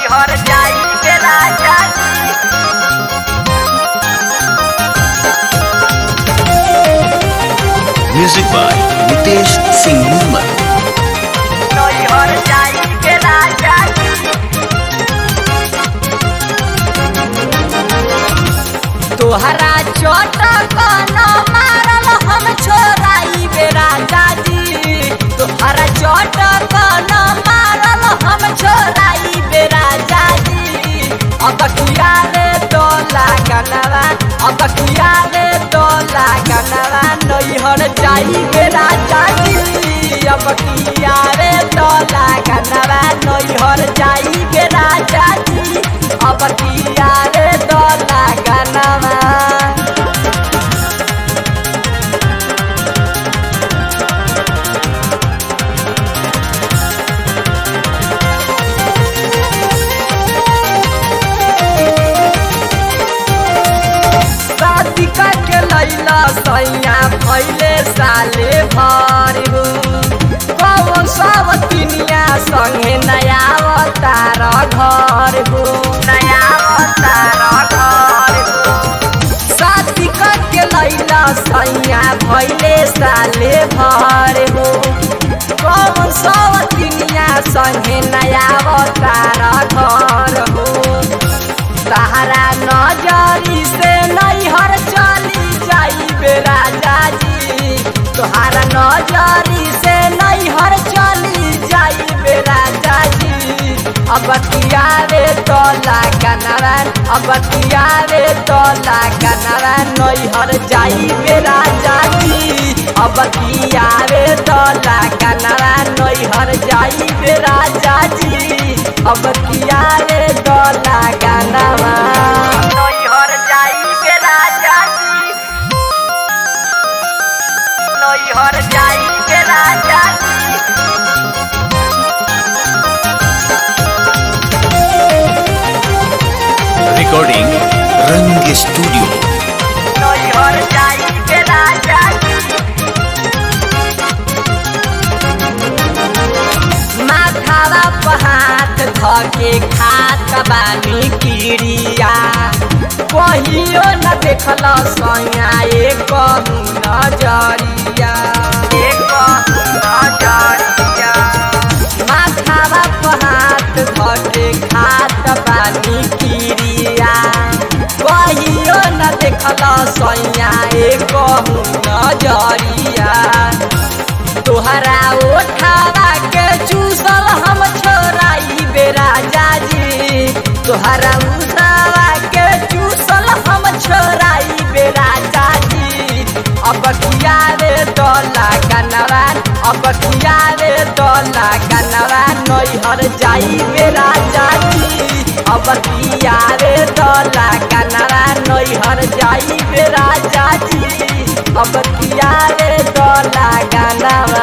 हर जाई के राजा म्यूजिक बाय नितेश सिंह मुहम्मद। नई हर जाई के राजा तोहरा चोटक न मारल हम छोराई बे राजा जी तोहरा चोटक न मारल हम छोराई बे राजा जी अब किया रे डोला गनवा अब किया रे डोला गनवा नैहर जाई बे राजा जी अब किया रे डोला गनवा नैहर जाई बे राजा जी अब किया रे डोला गनवा शादी करके लैला सैया भैले साले भर हो कौन सब दुनिया संगे नया अवतार घर हो नया अवतार घर हो शादी करके लैला सैया भैले साले भर हो कौन सब दुनिया संगे नया अवतार घर हो तहरा नजरी से नैहर चली जाई बे राजा जी तोहरा नजरी से नैहर चली जाई बे राजा जी अब किया रे तोला कनवा अब किया रे तोला कनवा नैहर जाई बे राजा जी अब किया रे तोला कनवा नैहर जाई बे राजा जी अब किया रे तोला कनवा नैहर जाई बे राजा जी नैहर जाई बे राजा जी रिकॉर्डिंग रंग स्टूडियो। नैहर जाई बे राजा जी माथावा पर हाथ धके खात बानी किरिया कहियो न देखल सैया एक नजरिया एक नजरिया माथावा पर हाथ धके खात बानी किरिया कहियो न देखल सैया एक नजरिया तोहरा ओठावा के चूसल हम छोराई बे राजा जी तोहरा उठावा के चूसल हम छोराई बे राजा जी अब किया रे डोला कनवा अब किया रे डोला कनवा नैहर जाई बे राजा जी अब किया रे डोला कनवा नैहर जाई बे राजा जी अब किया रे डोला कनवा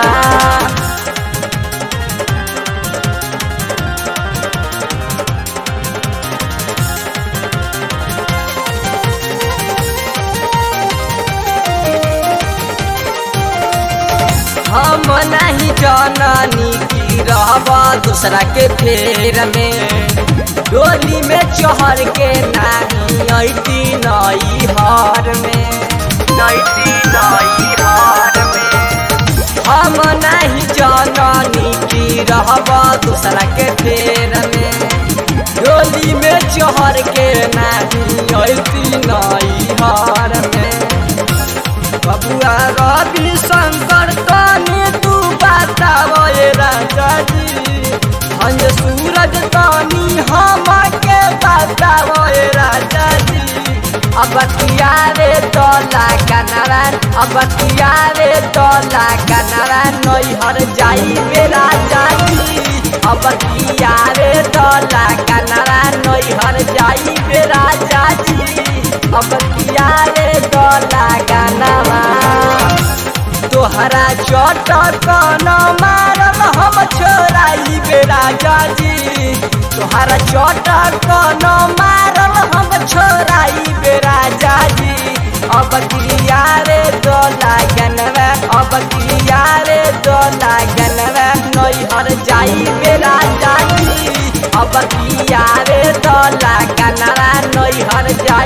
हम नहीं जननी की रहब दूसरा के फेर में डोली में चढ़ के नहीं ऐती नई हर में नैती नई हर में हम नहीं जननी की रहब दूसरा के फेर में डोली में चढ़ के नहीं ऐती नई हर में बबुआ रवि शंकर तनी तू बतावे राजा जी हंज सूरज तनी हमके बतावे राजा जी अब किया रे तोला कनवा अब किया रे तोला कनवा नैहर जाई बे राजा जी अब किया रे तोला कनवा नैहर जाई बे राजा जी अब किया रे तोला कनवा तोहरा चोटक न मारल हम छोराई बे राजा जी तोहरा चोटक न मारल हम छोराई बे राजा जी अब किया रे डोला गनवा अब किया रे डोला गनवा नैहर जाई बे राजा जी अब किया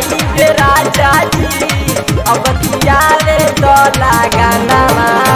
छोड़ाई बे राजा जी अब किया रे तो लगाना